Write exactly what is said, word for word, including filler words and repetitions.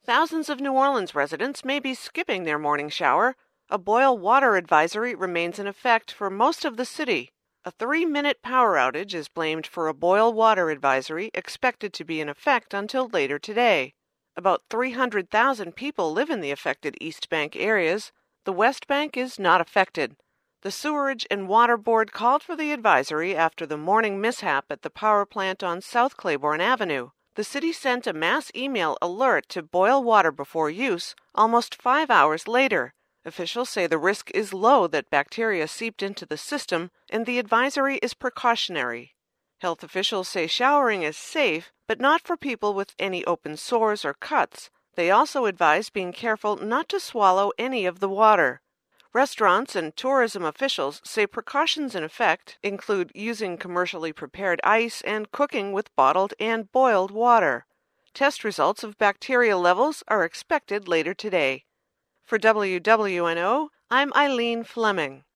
Thousands of New Orleans residents may be skipping their morning shower. A boil water advisory remains in effect for most of the city. A three-minute power outage is blamed for a boil water advisory expected to be in effect until later today. About three hundred thousand people live in the affected East Bank areas. The West Bank is not affected. The Sewerage and Water Board called for the advisory after the morning mishap at the power plant on South Claiborne Avenue. The city sent a mass email alert to boil water before use almost five hours later. Officials say the risk is low that bacteria seeped into the system, and the advisory is precautionary. Health officials say showering is safe, but not for people with any open sores or cuts. They also advise being careful not to swallow any of the water. Restaurants and tourism officials say precautions in effect include using commercially prepared ice and cooking with bottled and boiled water. Test results of bacteria levels are expected later today. For W W N O, I'm Eileen Fleming.